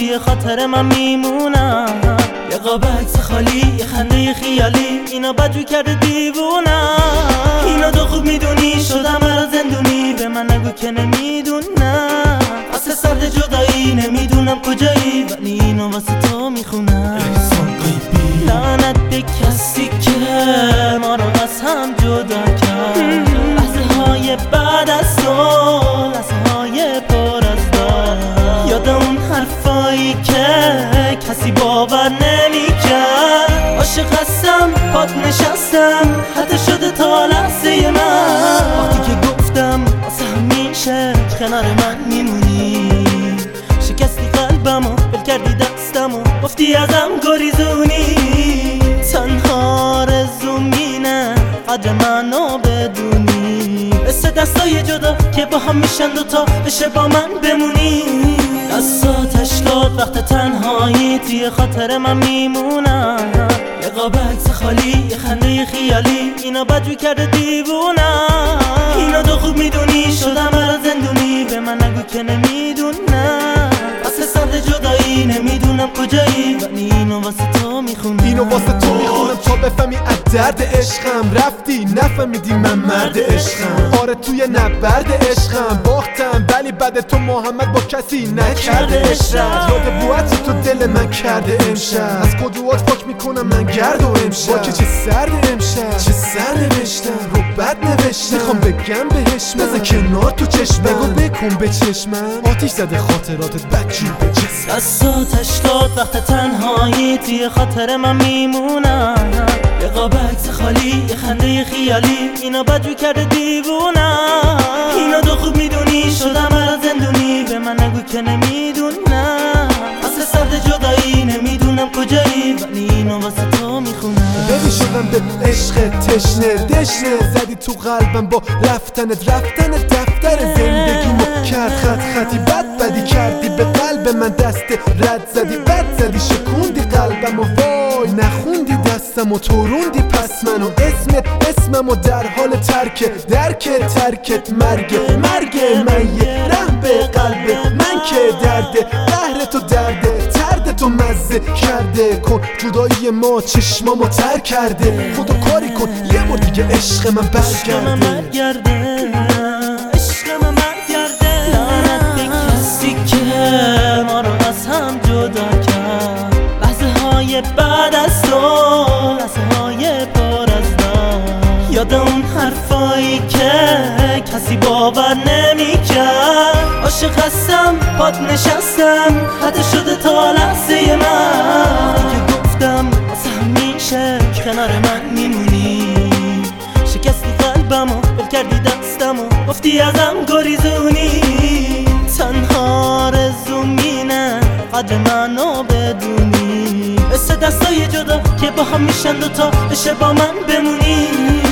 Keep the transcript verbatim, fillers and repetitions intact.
توی خاطر من میمونم. یه قاب عکس خالی، یه خنده خیالی، اینا بدجور کرده دیوونم. اینا تو خوب میدونی شدم برا زندونی، به من نگو که نمیدونم. واسه سرد جدایی نمیدونم کجایی، ولی اینو واسه تو میخونم. لعنت به کسی که ما رو از هم جدا کرد. لحظه های بعد از تو، لحظه های پر از دار. یاد اون حرفایی که کسی باور نمیکرد. عاشق هستم، پات نشستم، حتی شده تا لحظه من. وقتی که گفتم واسه همیشه کنار من میمونی. شکستی قلبمو، بل کردی دستمو، گفتی ازم گریزونی. تنها رزومینه قدر منو بدونی. مثل دستای جدا که با هم میشن دوتا، بشه با من بمونی. دستاتش داد وقت تنهایی، توی خاطر من میمونم. یه قاب عکس خالی، یه خنده خیالی، اینا بدجور کرده دیوونم. اینا تو خوب میدونی شدم برا زندونی، به من نگو که نمیدونم. واسه سرد جدایی نمیدونم کجایی، ولی اینو واسه تو میخونم. اینو واسه تو میخونم تا بفهمی از درد عشقم. رفتی نفهمیدی من مرد عشقم. آره توی نبرد عشقم باختم، ولی بعد تو محمد با کسی نکرده عشقم. یاد بوعتی تو دل من کرده امشب، از کدوات پاک میکنم من گرد و امشب. با که چه سرد امشب، چه سر نوشتم رو بد نوشتم. میخوام بگم بهش بزن کنار تو چشمم، بگو بکن به چشمم. آتیش زده خاطراتت بدجور به جسم. دستاتش داد وقت تنهایی، توی خاطر من میمونم. یه قاب عکس خالی، یه خنده خیالی، اینا بدجور کرده دیوونم. اینا تو خوب میدونی شدم برا زندونی، به من نگو که نمیدونم. واسه سرد جدایی نمیدونم کجایی، ولی اینو واسه تو میخونم. ببین شدم به عشق تشنه دشنه، زدی تو قلبم با رفتنت. رفتن دفتر زندگیمو کرد خط خطی، بد بدی کردی به قلب من، دست رد زدی بد زدی، شکوندی قلبمو. وای نخوندی دستمو، توروندی پس منو. اسمت اسممو در حال ترکه، درک ترکت مرگه مرگه. من یه رحم به قلب من که درده، قهر تو درده، ترد تو مزه کرده. کن جدایی ما چشمامو تر کرده. خودو کاری کن یه بار دیگه عشق من برگرده. عشق من برگرده. لعنت به کسی که ما رو از هم جدا کرد. لحظه های بعد از تو، لحظه های پر از دار. یاد اون حرفایی که کسی باور نمیکرد. عاشق هستم، پات نشستم، حتی شده تا لحظه من. وقتی که گفتم واسه همیشه کنار من میمونی. شکستی قلبمو، بل کردی دستمو، گفتی ازم گریزونی. تنها رزومینه قدر منو بدونی. مثل دستای جدا که با هم میشن دوتا، بشه با من بمونی.